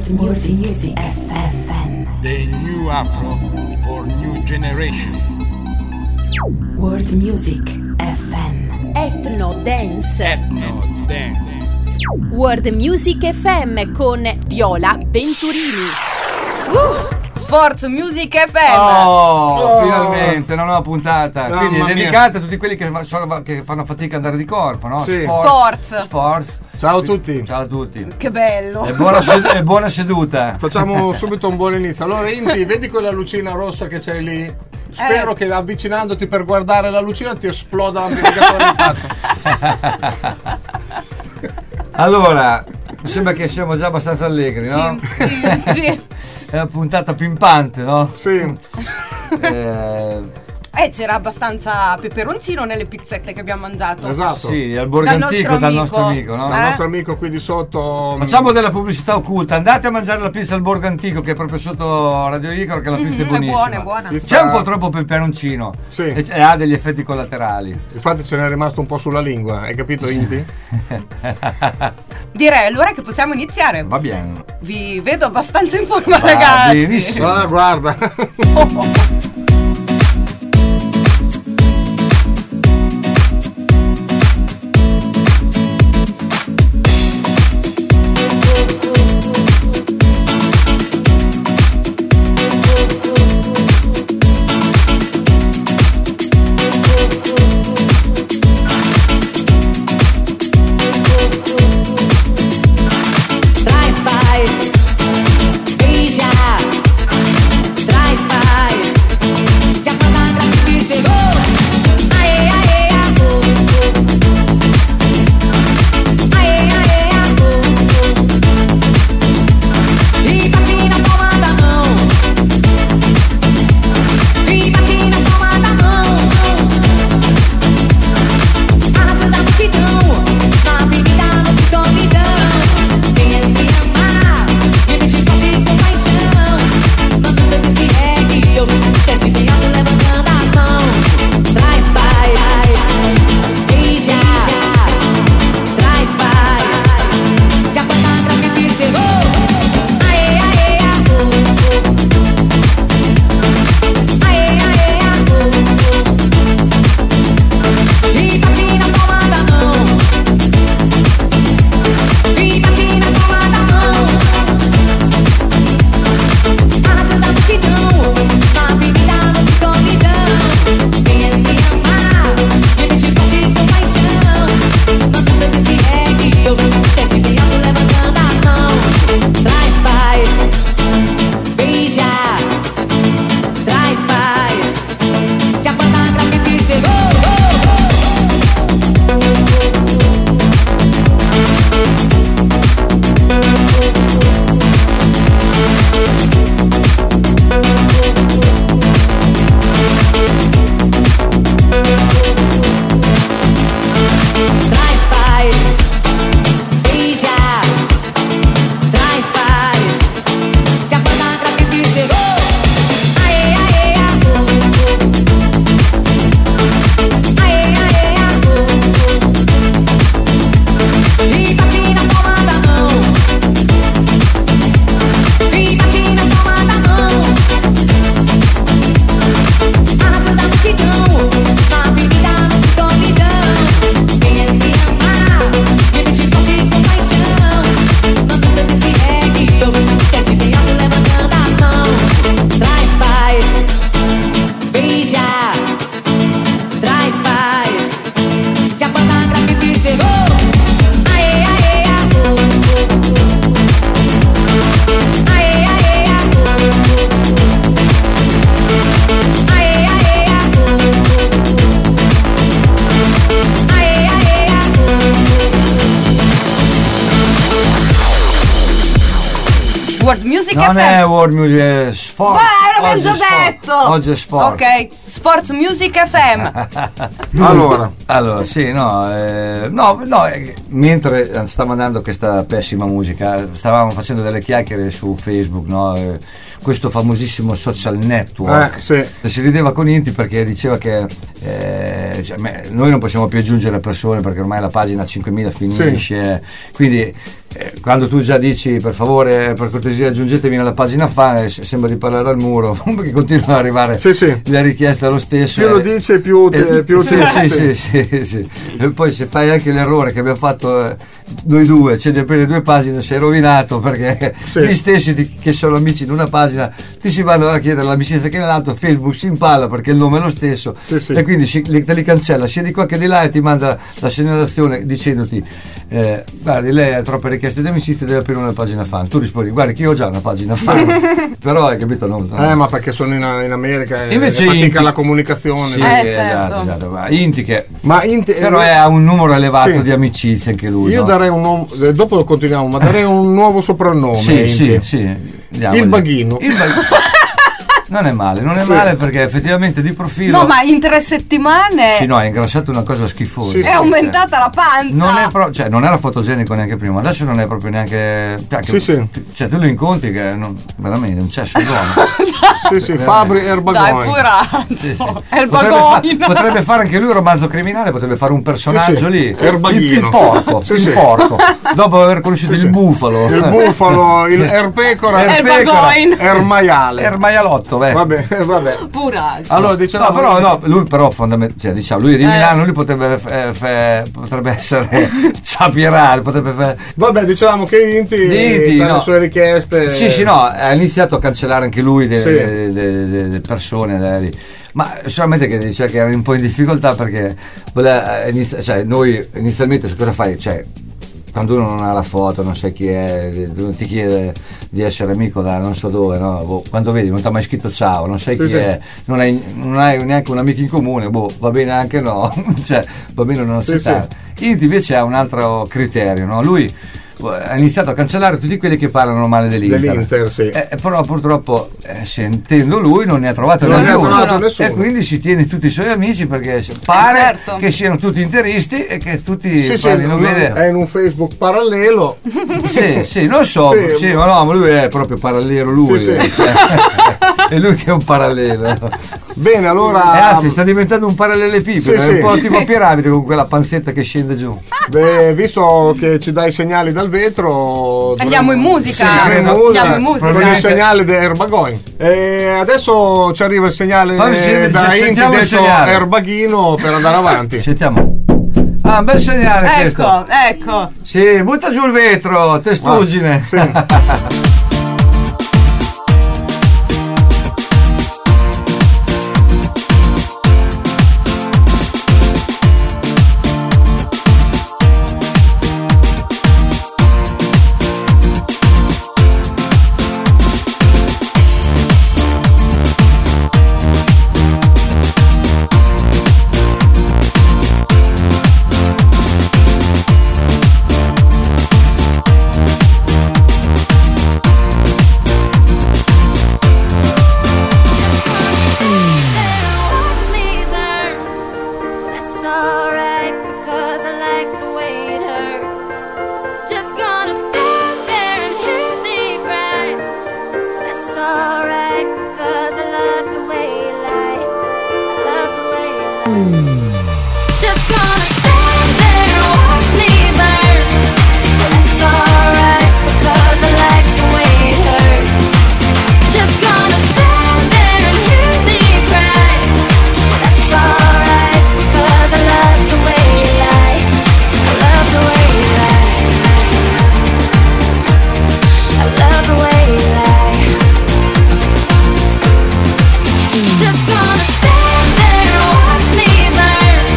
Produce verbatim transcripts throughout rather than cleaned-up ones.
World Music, Music F M. The new Afro for new generation. World Music F M. Ethno Dance. Ethno Dance. World Music F M con Viola Venturini. Uh! Sforzo Music F M. Oh, oh, finalmente una nuova puntata. Mamma Quindi è mia. dedicata a tutti quelli che, sono, che fanno fatica ad andare di corpo, no? Sì. Sforzo. Sforzo. Ciao a tutti. Ciao a tutti. Che bello. E buona, sed- e buona seduta. Facciamo subito un buon inizio. Allora, Inti, vedi quella lucina rossa che c'hai lì? Spero Eh. che avvicinandoti per guardare la lucina ti esploda l'amplificatore in faccia. Allora, mi sembra che siamo già abbastanza allegri, no? Sì, sì, sì. È una puntata pimpante, no? Sì. Eh, Eh, c'era abbastanza peperoncino nelle pizzette che abbiamo mangiato. Esatto. sì, al borgo Dal antico, nostro dal amico. nostro amico, no? Il Eh? nostro amico qui di sotto. Facciamo della pubblicità occulta. Andate a mangiare la pizza al borgo antico, che è proprio sotto Radio Igor, che la pizza Mhm, è è buonissima. buona, è buona. Pizza- C'è un po' troppo peperoncino. Sì. E, e ha degli effetti collaterali. Infatti ce n'è rimasto un po' sulla lingua, hai capito, Inti? Direi allora che possiamo iniziare. Va bene. Vi vedo abbastanza in forma, Va ragazzi. benissimo. Ah, guarda. Oh, oh. Music Non F M. è World Music, è Sport. Ma l'ho Oggi già è sport. detto. Oggi è sport. Ok, Sports Music F M. Allora, Allora, sì, no, eh, no, no, eh, mentre stavo andando questa pessima musica, stavamo facendo delle chiacchiere su Facebook, no? eh, questo famosissimo social network. Eh, sì. Si rideva con Inti perché diceva che eh, cioè, me- noi non possiamo più aggiungere persone perché ormai la pagina a cinquemila finisce, quindi eh, quando tu già dici per favore, per cortesia aggiungetemi nella pagina fan, eh, se- sembra di parlare al muro perché continuano ad arrivare Sì, sì. le richieste lo stesso. più lo eh, dice più, eh, più sì, sì, sì, sì, sì. E poi se fai anche l'errore che abbiamo fatto eh, noi due, cioè di aprire due pagine, sei rovinato perché Sì. gli stessi ti- che sono amici in una pagina ti si vanno a chiedere l'amicizia che nell'altro, Facebook si impalla perché il nome è lo stesso, Sì, sì. e quindi si- li- te li cancella sia di qua che di là e ti manda la segnalazione dicendoti eh, guardi, lei ha troppe richieste di amicizia, deve aprire una pagina fan. Tu rispondi guardi che io ho già una pagina fan però hai capito, no, no. Eh, ma perché sono in, in America e Invece e fatica Inti- la comunicazione. Sì, Eh, esatto, certo. esatto. Ma Inti che Ma in te- però è, ha un numero elevato Sì. di amicizie anche lui, io no? darei un nuovo, eh, dopo continuiamo, ma darei un nuovo soprannome. Sì, Inti. sì, sì. Diamogli. Il baghino. Il baghino. Non è male, non è Sì. male perché effettivamente di profilo. No, ma in tre settimane Sì, no, è ingrassato una cosa schifosa. Sì, è sì. aumentata la panza. Non, è pro- cioè, non era fotogenico neanche prima, adesso non è proprio neanche. Cioè, Sì, che- sì. cioè tu lo incontri che non, veramente un cesso d'uomo. Sì, sì, Fabri Dai, Erbagoin. porazzo. Sì, sì. È il Potrebbe, fa- bagoino. potrebbe fare anche lui un romanzo criminale, potrebbe fare un personaggio Sì, sì. lì. Erbaghino. Il, il porco, Sì, il sì. porco. Dopo aver conosciuto Sì, il sì. bufalo. Il bufalo, il erpecora, È il Erpecora. bagoin. ermaiale. Ermaialotto, beh. Vabbè, vabbè. Purazzo. Allora No, dicevamo però no, lui però fondamentalmente, cioè, diciamo, lui è di Eh. Milano, lui potrebbe, eh, fe- potrebbe essere Sapirale, potrebbe fe- Vabbè, dicevamo che Inti, Inti, sa no. le sue richieste. Sì, sì, no, ha iniziato a cancellare anche lui Sì. delle persone, delle- lì. Ma solamente che diceva che era un po' in difficoltà perché voleva, eh, inizia- cioè, noi inizialmente su cosa fai? Cioè, quando uno non ha la foto, non sai chi è, uno ti chiede di essere amico da non so dove, no? Boh, quando vedi non ti ha mai scritto ciao, non sai Sì, chi sì. è, non hai, non hai neanche un amico in comune, boh, va bene anche no, cioè va bene non Sì, accettare. Inti invece ha un altro criterio, no? Lui ha iniziato a cancellare tutti quelli che parlano male dell'Inter. Dell'Inter, sì. Eh, però purtroppo eh, sentendo lui non ne ha trovato Non ne ha nessuno, trovato nessuno. e quindi si tiene tutti i suoi amici perché se- pare certo. che siano tutti interisti e che tutti Sì, sì, parlino no, bene. è in un Facebook parallelo. Sì, sì, non so, Sì. sì, ma no, ma lui è proprio parallelo lui, Sì, sì. eh, cioè, è lui che è un parallelo. Bene, allora. E anzi, sta diventando un parallelepipedo, Sì, è sì. un po' tipo piramide con quella panzetta che scende giù. Beh, visto che ci dai segnali dal vetro, Andiamo in musica. Sì, Andiamo Andiamo in musica. con il Probabilmente- segnale di Erbagoin. E adesso ci arriva il segnale Fammi sentire- da Inti sentiamo il detto segnale. Erbaghino per andare avanti. Sentiamo. Ah, un bel segnale questo. Ecco, ecco. Sì, butta giù il vetro, testuggine. Sì. Just gonna stand there and watch me burn.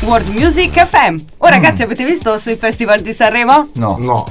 World Music F M. Oh ragazzi, avete visto il Festival di Sanremo? No. No.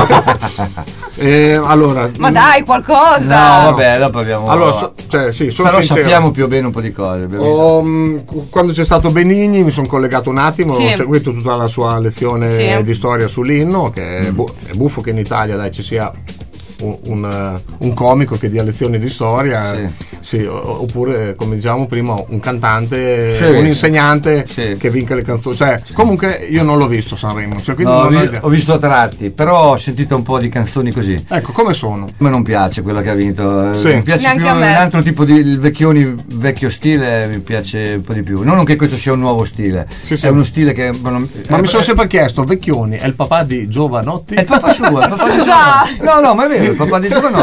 eh, allora. Ma dai, qualcosa! No, vabbè, dopo abbiamo. Allora, so, cioè, sì, sono Però sincero. sappiamo più o meno un po' di cose. Ho, mh, quando c'è stato Benigni mi sono collegato un attimo, Sì. ho seguito tutta la sua lezione Sì. di storia sull'inno, che è, bu- è buffo che in Italia dai, ci sia un, un, uh, un comico che dia lezioni di storia, Sì. sì, o- oppure come diciamo prima un cantante, Sì. un insegnante Sì. che vinca le canzoni. Cioè, comunque io non l'ho visto Sanremo, cioè, quindi No, ho, non ho vi- idea. ho visto a tratti, però ho sentito un po' di canzoni così. Ecco, come sono? A me non piace quello che ha vinto. Sì. Mi piace Neanche più a un me. altro tipo di il vecchioni, vecchio stile, mi piace un po' di più. Non che questo sia un nuovo stile, Sì, sì. è uno stile che. Ma, non- Ma eh, mi sono eh, sempre chiesto, Vecchioni è il papà di Giovanotti? È il papà suo, è il papà di Scusa! Giovanotti. No, no, ma è vero, il papà di Giovanotti.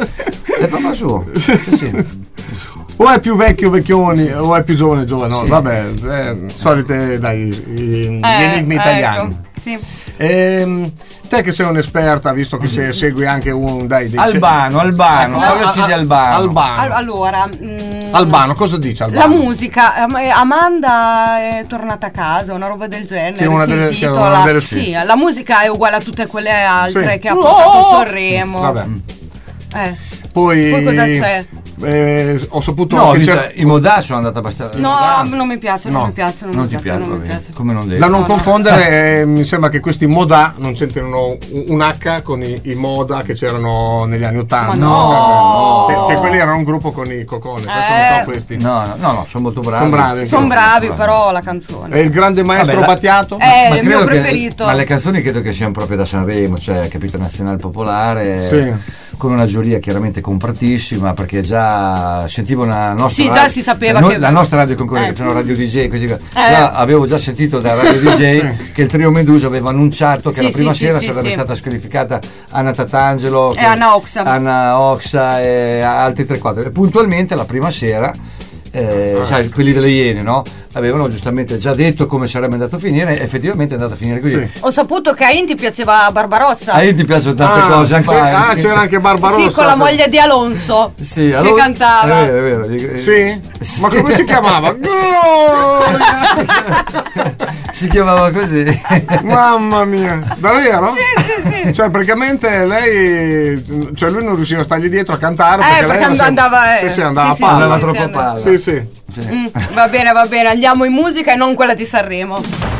È il papà suo. Sì, sì. O è più vecchio Vecchioni o è più giovane Giovanotti? Sì. Vabbè, eh, solite dai, i- gli Eh, enigmi italiani. ecco, sì. Ehm, te che sei un'esperta, visto che se- segui anche un dai dei Albano, Albano, Ecco, parlaci a- di a- Albano. Albano. Al- allora, mm, Albano, cosa dice Albano? la musica, Am- Amanda è tornata a casa, una roba del genere. Che è una si delle- che è intitola. una delle- sì, la musica è uguale a tutte quelle altre Sì. che ha Oh! portato Sanremo. Vabbè. Eh. Poi, Poi cosa c'è? eh, ho saputo No, che vita- c'era. i Modà sono andata abbastanza. No, non mi piace, non No, mi piace, non, non mi ti piace, piace, non va mi bene. piace. Come non devi. Da non No, no. confondere, eh, mi sembra che questi Modà non c'entrino un, un H con i, i Moda che c'erano negli anni Ottanta. Ma no! Che, che quelli erano un gruppo con i Cocone. Adesso Eh. non so questi. No, no, no, no, sono molto bravi. Sono bravi. Sono bravi, però la canzone. E il grande maestro Vabbè, la- Battiato? Eh, Ma il mio credo che- preferito. ma le canzoni credo che siano proprio da Sanremo, cioè capito, nazionale popolare, Sì. con una giuria chiaramente compratissima, perché già sentivo una nostra Sì, già radio- si sapeva la, che- la nostra radio concorrente, Eh. che sono Radio D J, così via. Eh. Già, avevo già sentito da Radio D J che il trio Medusa aveva annunciato che Sì, la prima sì, sera sì, sarebbe sì. stata squalificata Anna Tatangelo E Anna Oxa. Anna Oxa e altri tre quattro. E puntualmente la prima sera eh, Ah. sai, quelli delle Iene, no? Avevano giustamente già detto come sarebbe andato a finire, e effettivamente è andato a finire così. Sì. Ho saputo che a Inti piaceva Barbarossa. A io ti piacciono tante Ah, cose anche c'è- ah, c'era anche Barbarossa. Sì, con la moglie di Alonso Sì, che allora- cantava. È vero, è vero. Sì? Ma come si chiamava? Si chiamava così. Mamma mia, davvero? Sì, sì, sì. Cioè, praticamente lei, cioè lui non riusciva a stargli dietro a cantare Eh, perché, perché lei non si- andava, eh, sì, sì, andava sì, a sì, palla. Andava sì, troppo sì, a andava. palla. Sì, sì. Mm, va bene, va bene, andiamo in musica e non quella di Sanremo.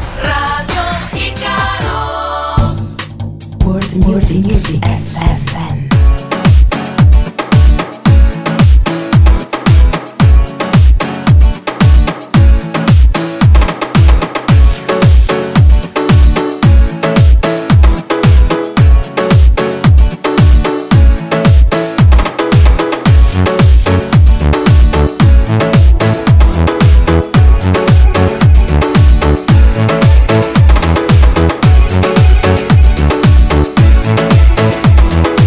World Music Music F M. We'll be right back.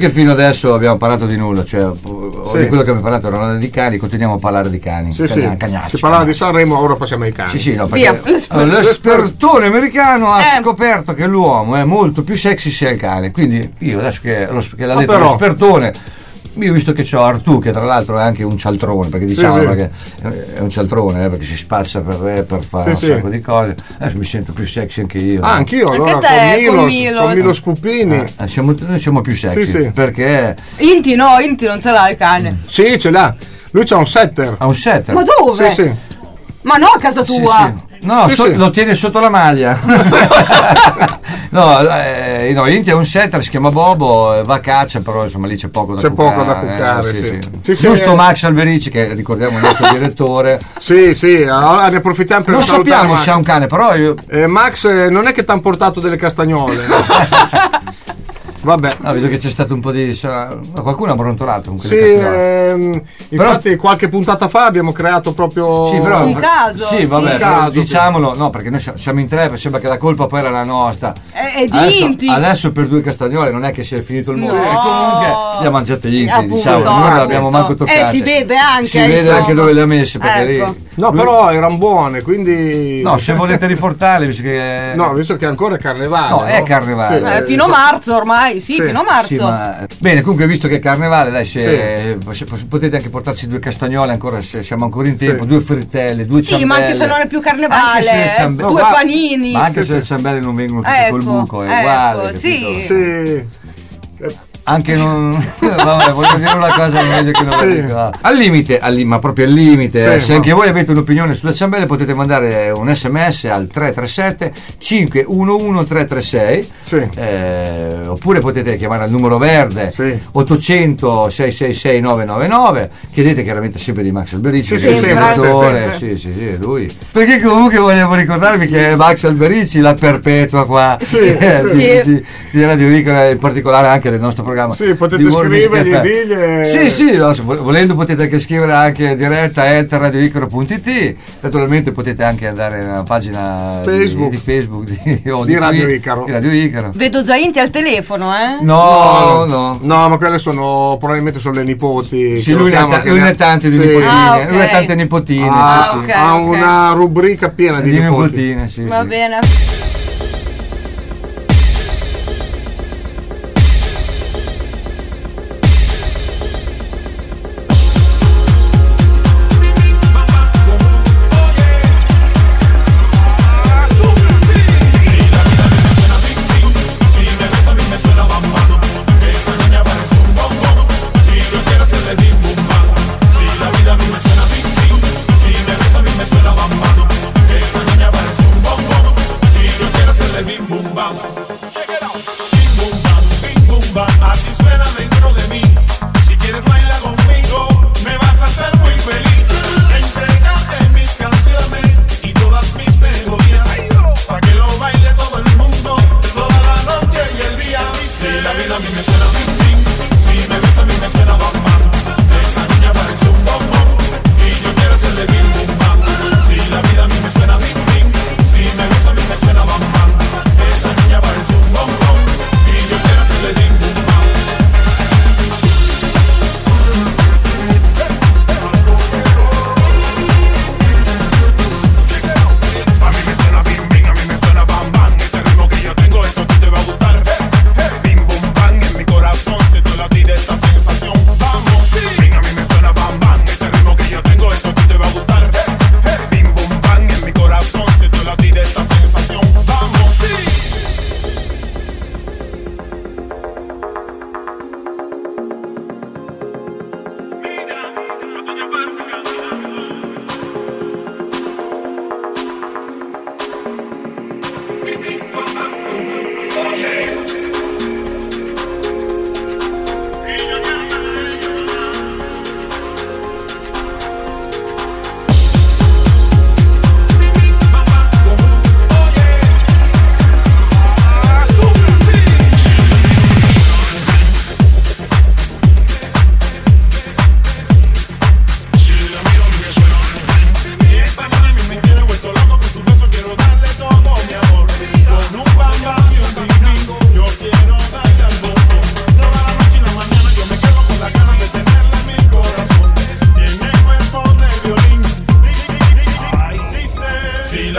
che fino adesso abbiamo parlato di nulla, cioè sì. di quello che abbiamo parlato erano di cani, continuiamo a parlare di cani. Sì, Cagna, sì. Cagnacci, Si parlava di Sanremo, ora passiamo ai cani. Sì, sì, no, Via, perché l'esper- allora, l'espertone americano ha Eh. scoperto che l'uomo è molto più sexy se è il cane. Quindi io adesso che, lo, che l'ha Ma detto però- l'espertone, io ho visto che c'ho Artù, che tra l'altro è anche un cialtrone, perché diciamo sì. perché è un cialtrone, eh, perché si spazza per re, per fare Sì, un sì. sacco di cose. Adesso mi sento più sexy anche io. Ah, anch'io Anche allora te, con con Milos, Milos. con Milos Pupini. Eh, siamo, noi siamo più sexy Sì, sì. perché Inti no, Inti non ce l'ha il cane. Sì, ce l'ha. Lui c'ha un setter. ha un setter. Ma dove? Sì, sì. Ma no, a casa Sì, tua. sì. No, Sì, so- sì. lo tiene sotto la maglia. no, eh, no, Inti è un setter, si chiama Bobo, eh, va a caccia, però insomma lì c'è poco da C'è cuccare. poco da cuccare, eh, sì. Sì, sì, Giusto eh. Max Alberici, che ricordiamo il nostro direttore. Sì, sì, allora ne approfittiamo per Non salutare sappiamo Max. se ha un cane, però io... Eh, Max eh, non è che ti hanno portato delle castagnole. Vabbè. No, vedo che c'è stato un po' di... sa- qualcuno ha brontolato con Sì, quelle castagnole. ehm, infatti qualche puntata fa abbiamo creato proprio Sì, però, Un caso, Sì, sì. vabbè, Un però caso, diciamolo, no, perché noi siamo- siamo in tre, sembra che la colpa poi era la nostra. È, è di Adesso, Inti. adesso per due castagnole non è che si è finito il mondo, No. e comunque le ha mangiate gli inti, Appunto, diciamo, non le abbiamo appunto. manco toccate. Eh, si vede anche, Si vede insomma. anche dove le ha messe, perché Ecco. lì- No, lui- però erano buone, quindi No, se volete riportarle, visto che No, visto che ancora è carnevale. No, è carnevale. Sì, Eh, fino a marzo ormai, sì, Sì, fino a marzo. Sì, ma... Bene, comunque visto che è carnevale, dai, se, se potete anche portarsi due castagnole ancora, se siamo ancora in tempo, Sì. due frittelle, due Sì, ciambelle. ma anche se non è più Anche se carnevale, il ciambe- due No, ma- panini. Ma anche Sì, se le sì. ciambelle non vengono tutte Ecco, col buco, è ecco, uguale. sì. capito? Sì. Anche non. Vabbè, voglio dire una cosa meglio che non la Sì. dico. Ah. Al limite, al li- ma proprio al limite. Sì, eh, se ma- anche voi avete un'opinione sulle ciambelle, potete mandare un sms al tre tre sette cinque uno uno tre tre sei. Sì. Eh, oppure potete chiamare al numero verde Sì. ottocento sei sei sei nove nove nove. Chiedete chiaramente sempre di Max Alberici, Sì, il sì, direttore. sempre, Sì, sì, sì, lui. Perché comunque volevo ricordarvi che Max Alberici la perpetua qua Sì, eh, sì. di, di, di Radio Icona, in particolare anche del nostro programma. Sì, potete di World Music scrivergli, F M. digli- Sì, sì, no, se vo- volendo potete anche scrivere anche diretta at radioicaro punto it. Naturalmente potete anche andare nella pagina di- Facebook. di, Facebook di, o Di Radio qui- Icaro. di Radio Icaro. Vedo già Inti al telefono, eh? No, no. No, ma quelle sono probabilmente sono le nipoti. Sì, che lui, lo ne ha, chiamano, ta- lui che ne ha tante di sì. nipotine, Ah, ok. lui ha tante nipotine, Ha, sì, sì. ok. ha una rubrica piena di, Di nipoti. nipotine, sì, Va sì. bene.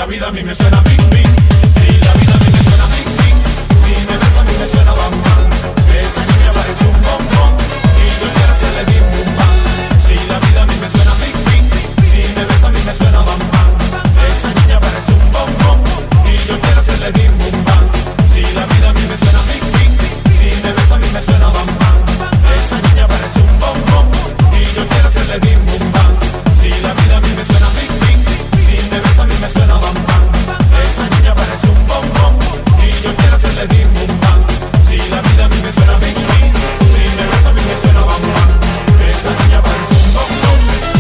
la vida a mí me suena bing bing, si la vida a mí me suena bing bing, si me besa a mí me suena bam bam, esa niña parece un bombón y yo quiero hacerle bim bum bam. Si la vida a mí me suena bing bing, si me besa a mí me suena bam bam, esa niña parece un bombón y yo quiero hacerle bim bum bam. Si la vida a mí me suena bing bing, si me besa a mí me suena bam bam, esa niña parece un bombón y yo quiero hacerle bim bum bam. Si la vida a mí me suena bing bing, si me besa a mí me suena bam bam, esa niña parece un bombón y yo quiero hacerle bim bum bam. Si la vida a mí me suena bing bing, si me besa a mí me suena bam bam, esa niña parece un bombón.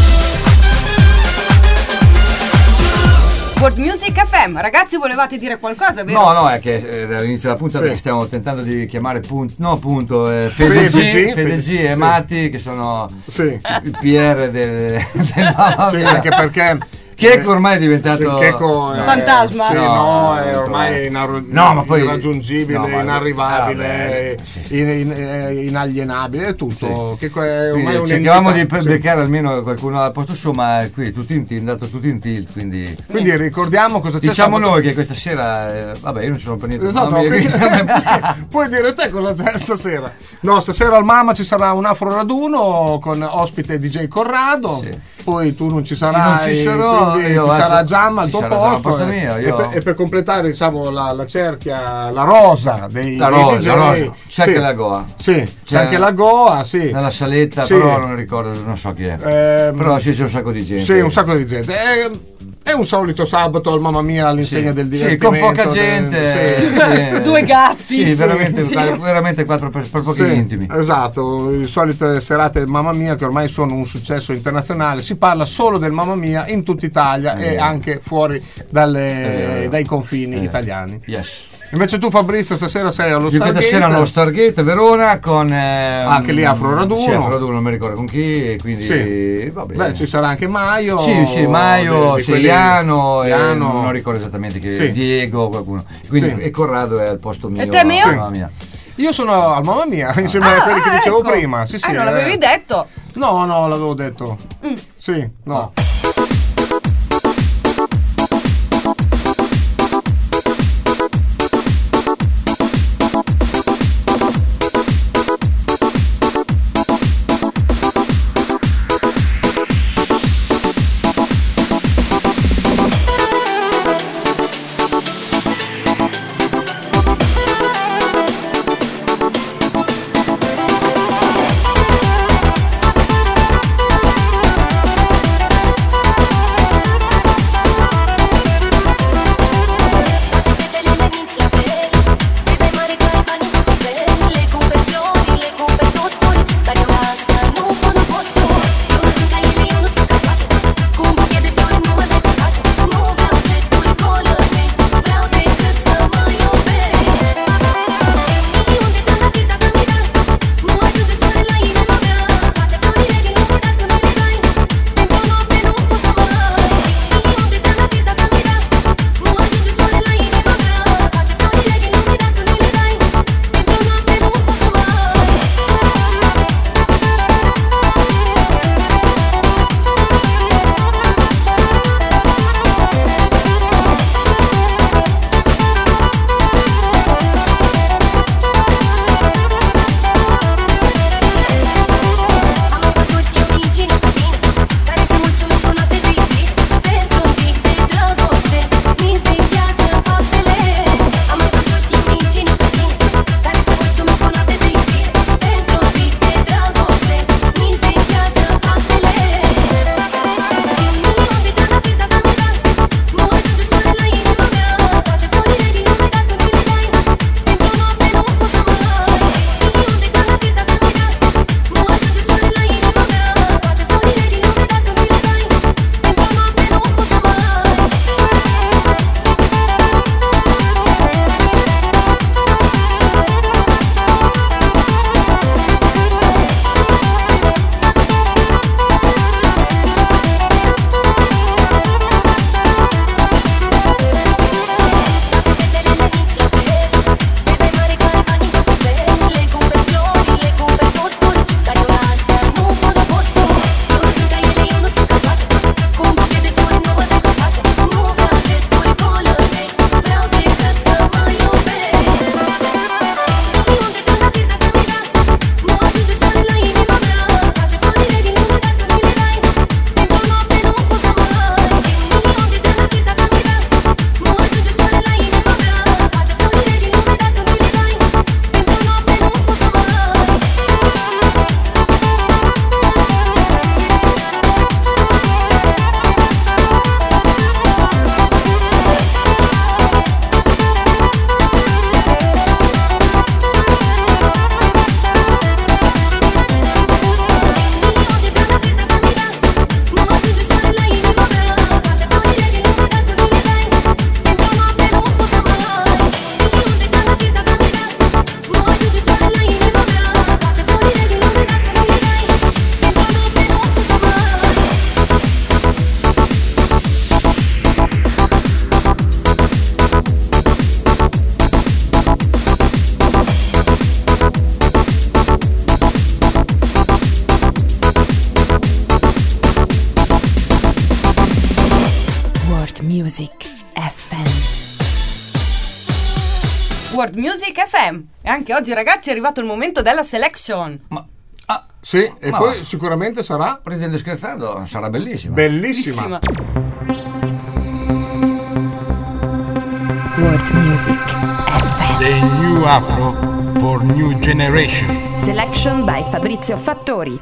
World Music F M, ragazzi, volevate dire qualcosa, vero? No, no, è che eh, dall'inizio della puntata Sì. che stiamo tentando di chiamare punto, no punto, eh, Fede Fede G, G, Fede G sì. e Matti che sono Sì, il P R del, del Mamma sì, Mia. anche perché Checco ormai è diventato Checco è- Fantasma. Sì, No, no, è no, ormai inarru- no, ma poi- irraggiungibile, no, ma- inarrivabile, vabbè, sì. in- in- eh, inalienabile, è tutto. Checco è ormai Quindi un cercavamo di beccare almeno qualcuno al posto suo, ma qui tutti in tilt, è andato tutti in tilt, quindi Quindi ricordiamo cosa c'è diciamo sabato- noi che questa sera, eh, vabbè, io non ce l'ho per niente. Esatto, Mamma mia, quindi- quindi- sì, puoi dire te cosa c'è stasera. No, stasera al Mama ci sarà un afro raduno con ospite D J Corrado. Sì. Poi tu non ci Io sarai, non ci sarò, quindi io ci adesso- sarà Giamma al ci tuo sarà Giamma al posto, posto e, mio, e io- per, e per completare diciamo la, la cerchia, la rosa dei, La dei rosa, D J. la rosa. C'è Sì. anche la Goa. Sì, c'è C'è- anche la Goa, sì. nella saletta, Sì. però non ricordo, non so chi è. Ehm, Però sì, c'è un sacco di gente. Sì, un sacco di gente. È, è un solito sabato al Mamma Mia all'insegna Sì. del Sì, divertimento. con poca del- gente. sì. sì. Due gatti. Sì, Sì, veramente, sì. veramente quattro per, per pochi Sì, intimi. esatto, le solite serate Mamma Mia che ormai sono un successo internazionale. Si parla solo del Mamma Mia in tutta Italia Eh. e anche fuori dalle- Eh. dai confini Eh. italiani. Yes. Invece tu Fabrizio stasera sei allo Io Stargate. questa sera allo Stargate Verona con ehm, Anche lì Afro Raduno. Sì, Afro Raduno, non mi ricordo con chi, e quindi Sì. vabbè. Beh, ci sarà anche Maio. Sì, sì, Maio, di- di sì, quelli- Iano, e Iano. non ricordo esattamente che Sì. Diego, qualcuno. Quindi Sì. e Corrado è al posto mio. E te, Meo? Mamma mia. Io sono al Mamma Mia insieme a quelli che dicevo ecco. prima. Sì, sì, Ah, non eh. l'avevi detto? No, no, l'avevo detto. Sì, no. World Music F M. World Music F M. E anche oggi, ragazzi, è arrivato il momento della selection. Ma ah, Sì, e Ma poi va. sicuramente sarà ridendo e scherzando, sarà bellissimo. bellissima. World Music F M. The new Afro for new generation. Selection by Fabrizio Fattori.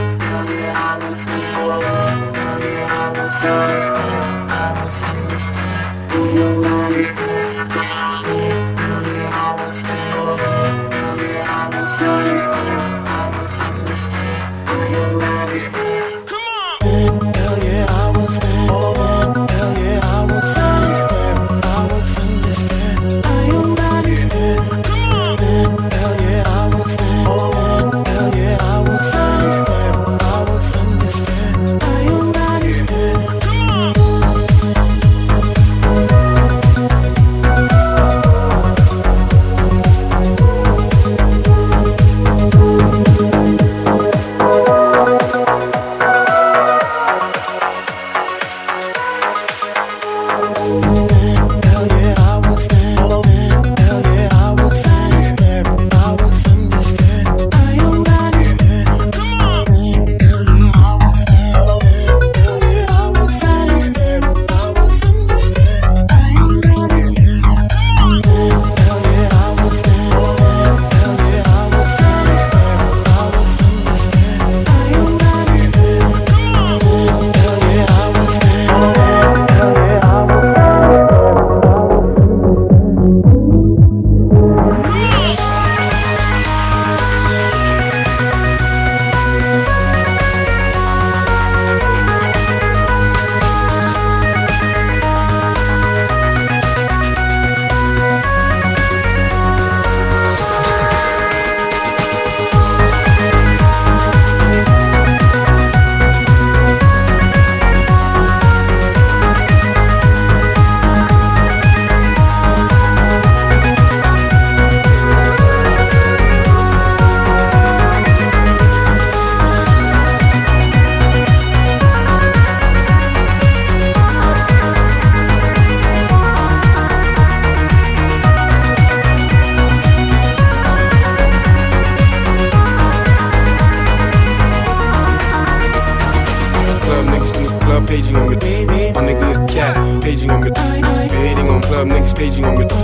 Paging on your baby, my nigga is cat. Paging on your, hating on club niggas. Paging on your,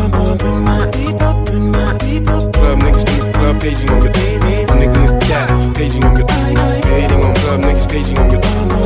club niggas in the club. Paging on your baby, my nigga is cat. Paging on your, hating on club niggas. Paging on your,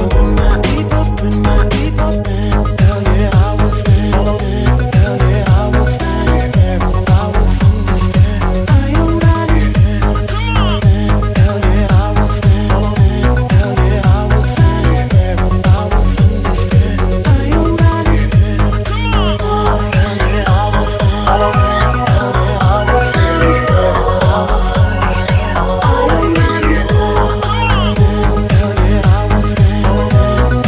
hell yeah, I was fan. Hell yeah, I was fan. I was from the stand. I am not his fan. Hell yeah, I was fan. Hell yeah, I was fan. I was from the stand. I am not his fan. Hell yeah, I was fan. Hell yeah, I was fan. I was from the stand. I am not his fan. Hell yeah, I was fan.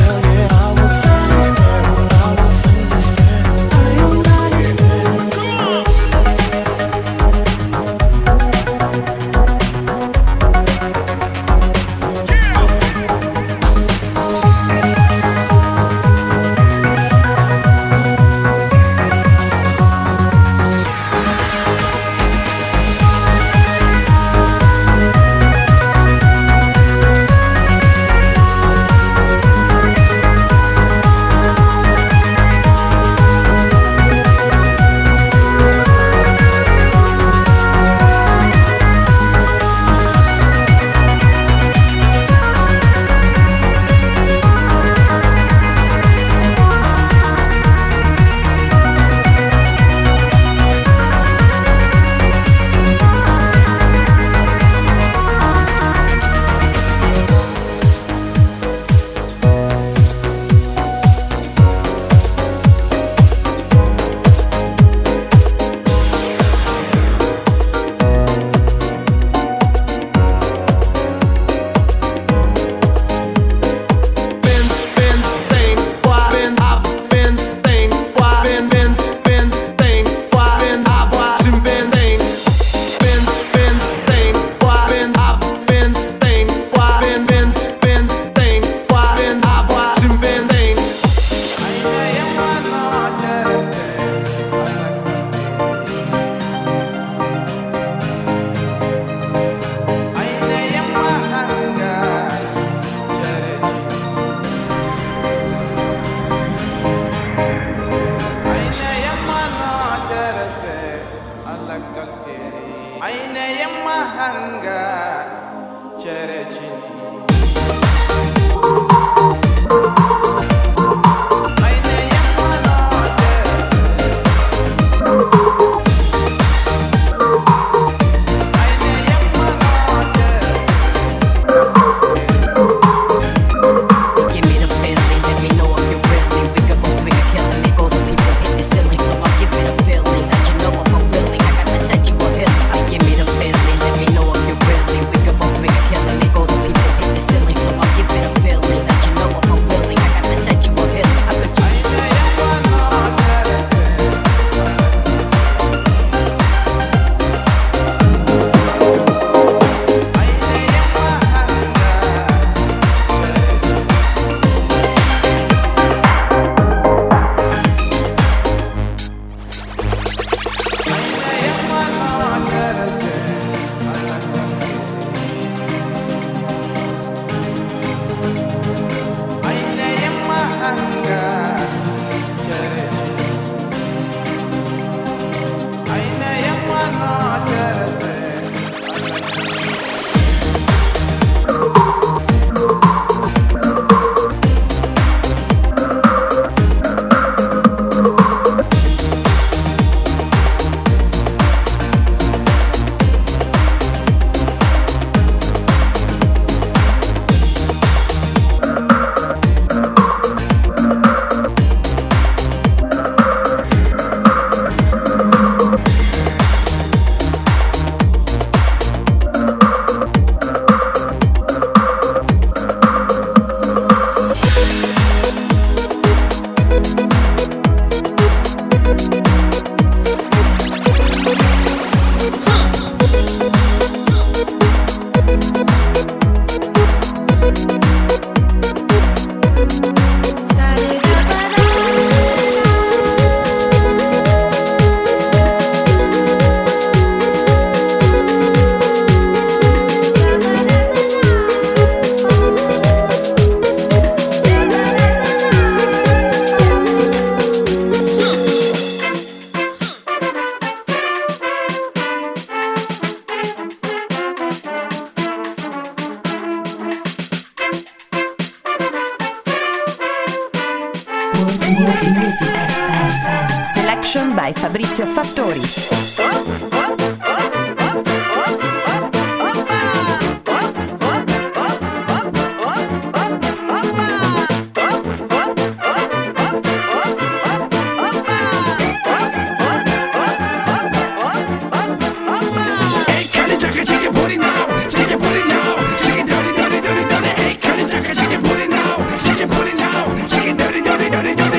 Music F M. Selection by Fabrizio Fattori.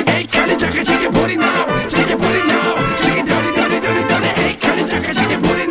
Shake it, put it down. Shake it, dirty, dirty, dirty, dirty. Hey, Charlie Jack, shake it, put it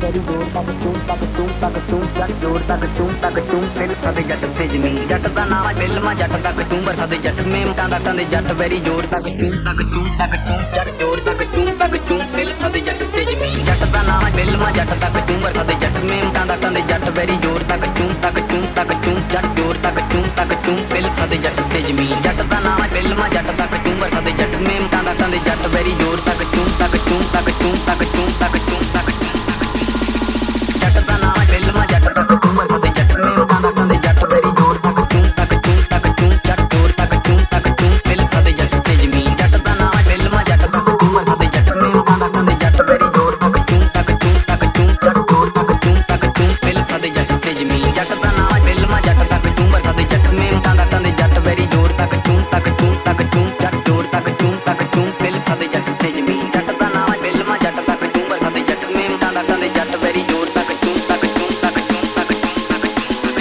very good, tak tum tak tum tak tum tak jor tak tum tak tum फिर सदे जट से जमीन जट दा नाम बिलमा जट तक tum बर सदे जट में मटांदा कंदे जट very जोर तक tum tak tum tak tum जट जोर तक tum tak tum फिर सदे जट से जमीन जट दा नाम बिलमा जट तक tum बर सदे जट में मटांदा कंदे जट very जोर तक tum tak tum tak tum जट जोर तक tum tak tum फिर सदे जट से जमीन जट दा नाम बिलमा जट तक tum बर सदे जट में मटांदा कंदे जट very जोर तक tum tak tum tak tum tak tum tak tum tak tum जट दा नाम बिलमा जट तक tum बर सदे जट में मटांदा कंदे जट very जोर तक tum tak tum tak tum जट जोर तक tum tak tum फिर सदे जट से जमीन जट दा नाम बिलमा जट तक tum बर सदे जट में मटांदा कंदे जट very जोर तक tum tak tum tak tum जट जोर तक tum tak tum फिर सदे जट से जमीन जट दा नाम बिलमा जट तक tum बर सदे जट में मटांदा कंदे जट very जोर तक tum tak tum tak tum जट जोर तक tum tak tum फिर सदे जट से जमीन जट दा नाम बिलमा जट तक tum बर सदे जट में मटांदा कंदे जट very जोर तक tum tak tum tak tum tak tum tak tum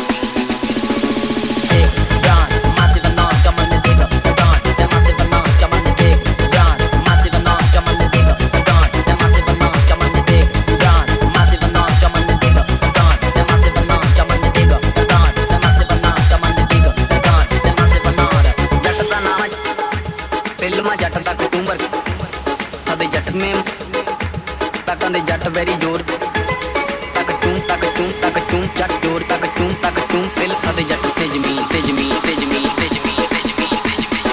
John, massive and non, come on the digger, John, the massive and non, come on the dig, John, massive and non, come on the digger, John, the massive and non, come on the dig, John, massive and non, come on the digger, John, the massive and non, come on the digger, John, the massive and non, come on the digger, John, the massive and non, जट दा नाम बिलमा जट तक tum बर सदे जट में तकंदे जट very जोर तक tum तक tum तक tum जट जोर तक tum तक tum फिर सदे जट से जमीन से जमीन से जमीन से जमीन से जमीन से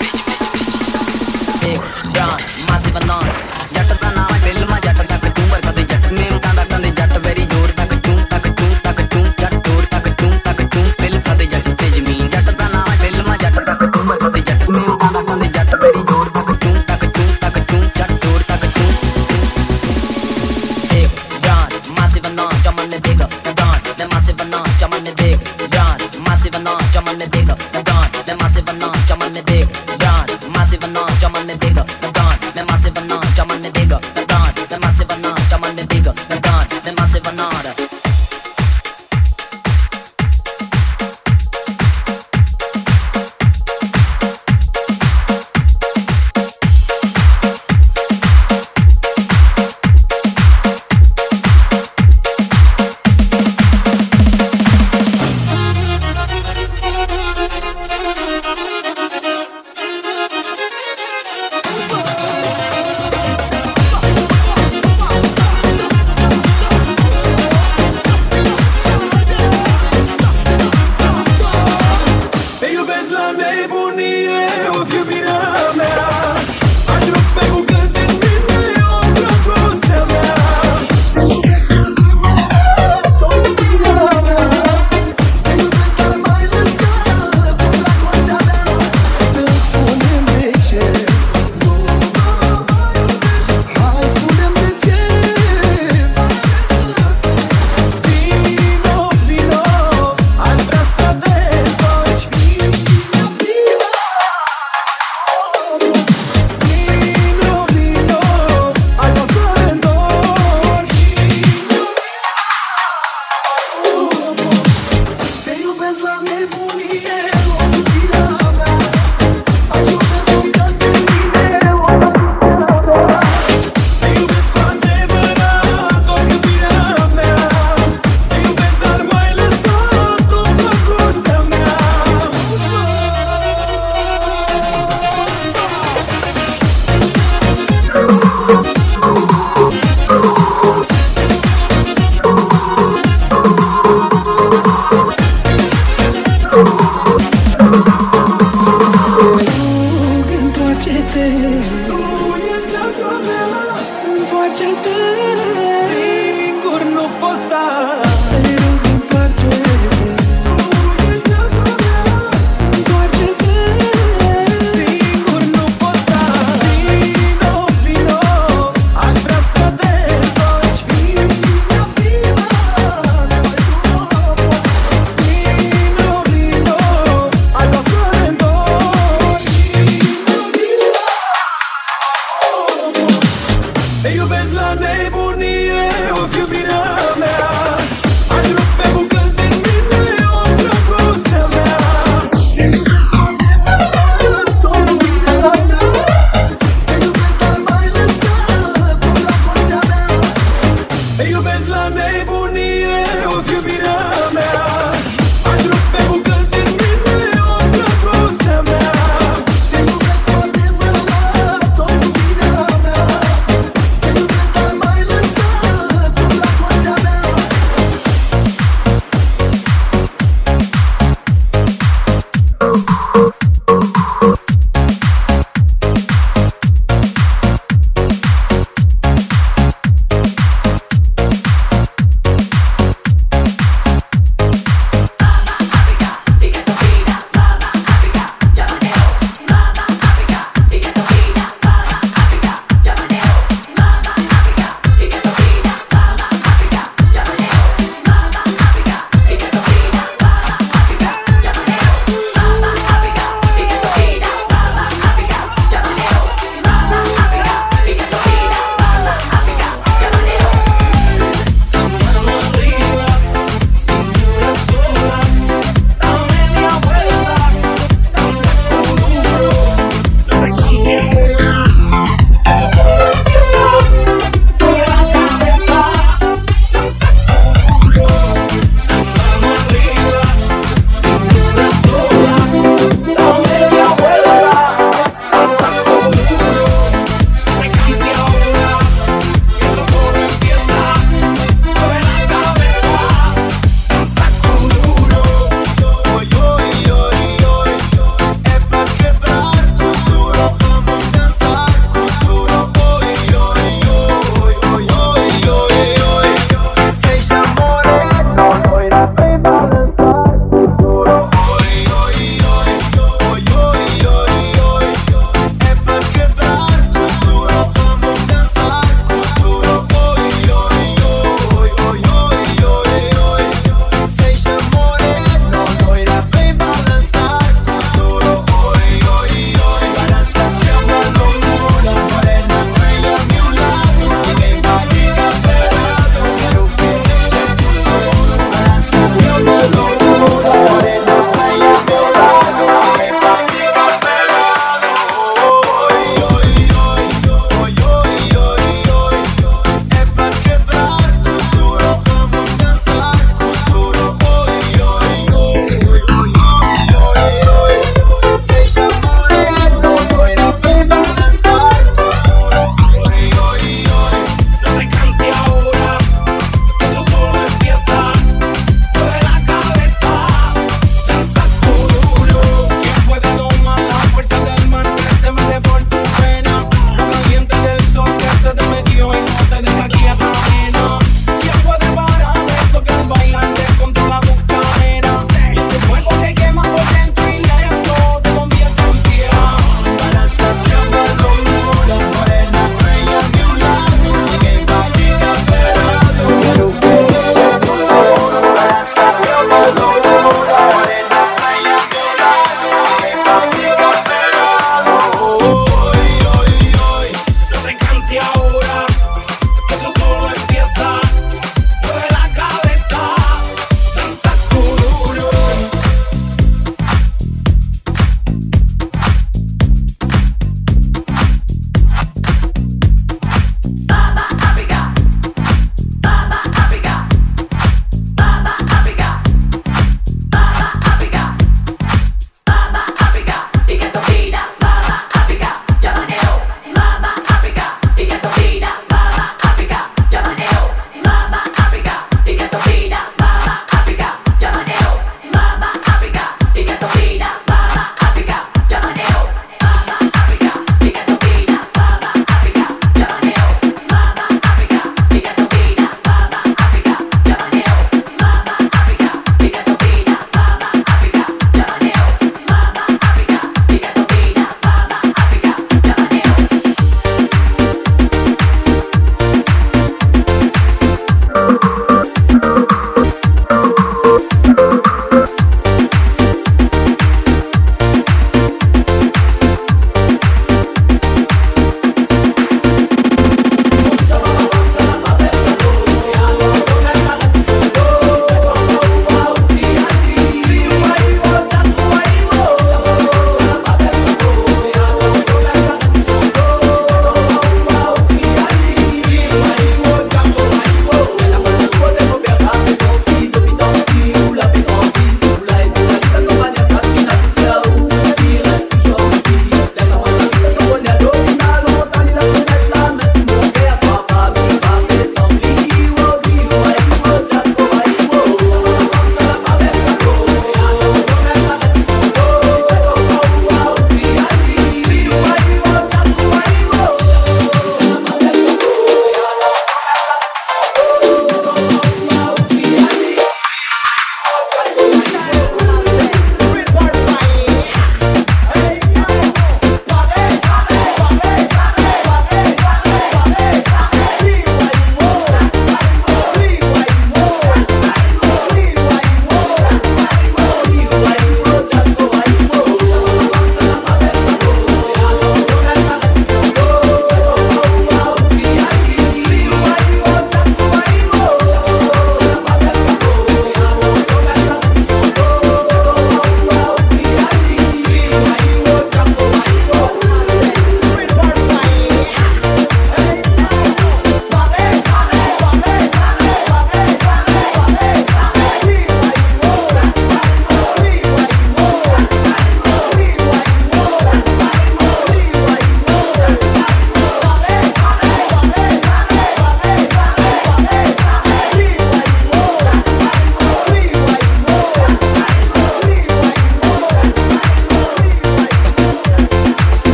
जमीन एक जान massive and non जट दा नाम बिलमा जट तक tum बर सदे जट में मटांदा कंदे जट very जोर तक tum तक tum तक tum जट जोर तक tum तक tum फिर सदे जट से जमीन जट दा नाम बिलमा जट तक tum बर सदे जट में मटांदा कंदे जट very जोर तक tum तक tum तक tum जट जोर तक tum एक जान massive and non come on the digger John the massive and non come on the dig John massive and non come on the digger John the massive and non come on the dig John massive and non come on the digger John the massive and non come on the digger John the massive and non come on the digger John the massive and non Te iubesc la nebunie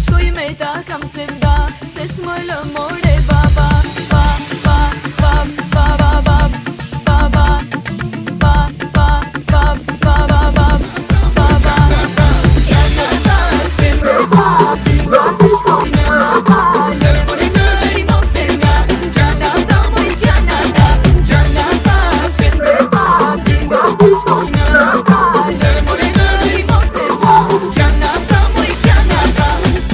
Dishkoj me ta kam sevda, se s'më lë more baba. Ba, ba, ba, ba, ba, ba, ba, ba, ba, ba, ba, ba, ba, ba, ba, ba. Jana ta shkem me ta, pinga dishkoj në ta, lë more nëri mose nga, jana ta moj jana ta, jana ta shkem me ta, pinga dishkoj në ta, lë more nëri mose nga, jana ta moj jana ta.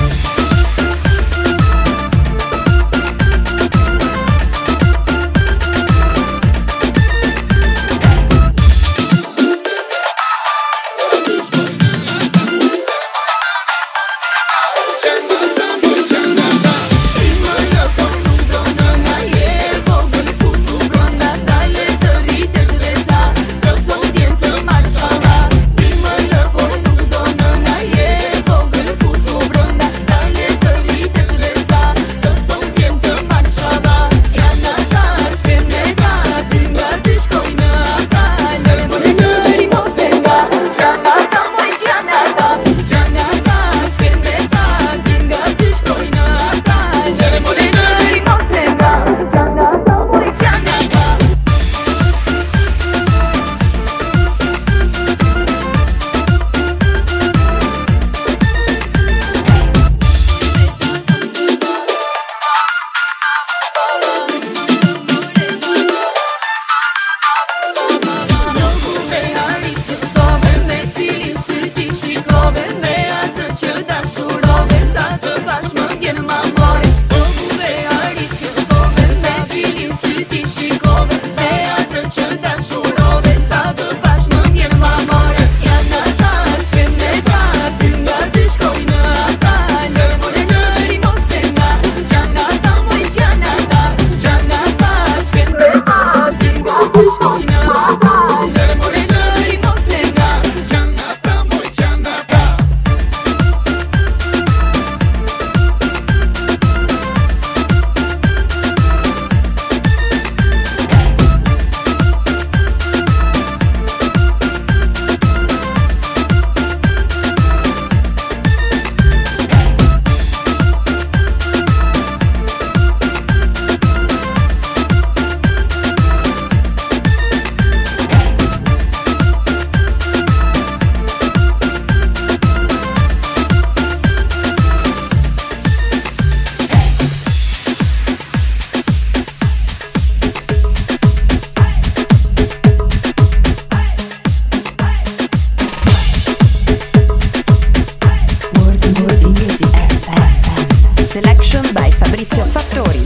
Selection by Fabrizio Fattori.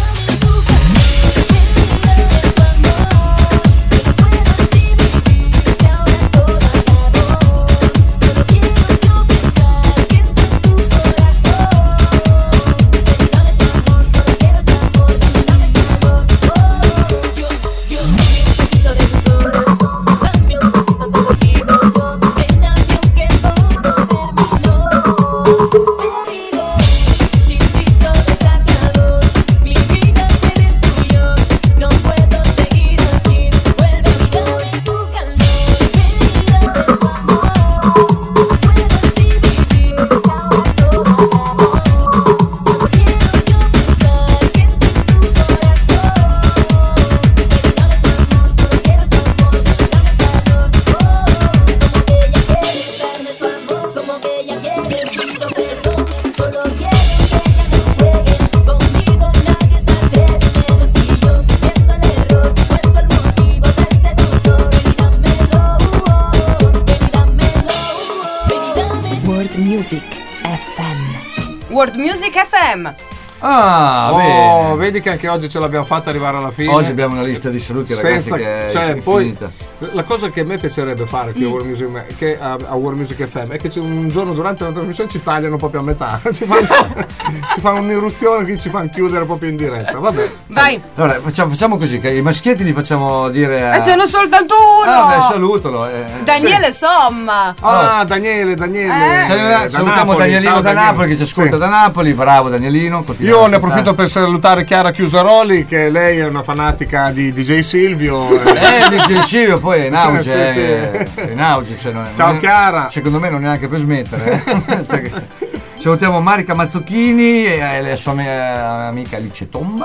Music F M. World Music F M. Ah, oh, beh. vedi che anche oggi ce l'abbiamo fatta arrivare alla fine. Oggi abbiamo una lista di saluti, ragazzi, Senza, che è cioè, infinita. poi la cosa che a me piacerebbe fare qui a World Music, che a, a World Music F M è che c'è un giorno durante la trasmissione ci tagliano proprio a metà, ci fanno, ci fanno un'irruzione che ci fanno chiudere proprio in diretta. Vabbè. Vai. Allora, facciamo, facciamo così, che i maschietti li facciamo dire a... E ce n'è soltanto uno. Ah, beh, salutalo. Eh. Daniele Somma. Ah, Daniele, Daniele. Eh. Salutiamo, da salutiamo Napoli. Danielino Ciao, da Daniele. Napoli, che ci ascolta Sì. da Napoli. Bravo Danielino. Io ne approfitto per salutare Chiara Chiusaroli, che lei è una fanatica di D J Silvio. Eh, D J Silvio poi è in auge, Sì, eh, sì. è in auge, cioè non è- Ciao, non è- Chiara. Secondo me non è neanche per smettere. eh. Cioè che- Salutiamo Marica Mazzucchini e la sua mia amica Alice Tomba.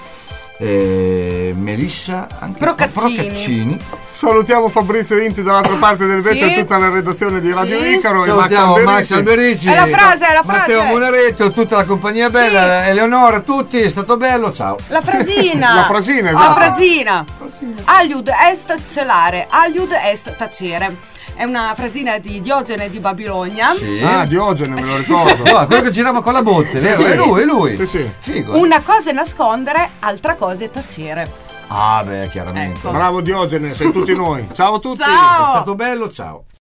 E Melissa anche Procaccini. Procaccini. Salutiamo Fabrizio Inti dall'altra parte del vetro Sì. e tutta la redazione di Radio Sì. Icaro e Max Salutiamo Alberici. Max Alberici, È la frase, è la frase. Matteo Munaretto, tutta la compagnia bella, Eleonora, tutti, è stato bello, ciao. La frasina. La frasina, La esatto. frasina. Aliud est celare, aliud est tacere. È una frasina di Diogene di Babilonia. Sì. Ah, Diogene, me lo ricordo. No, quello che girava con la botte, vero? Sì. È lui, è lui. Sì, sì. Figo. eh. Una cosa è nascondere, altra cosa è tacere. Ah, beh, chiaramente. Ecco. Bravo Diogene, sei tutti noi. Ciao a tutti. Ciao. È stato bello, ciao.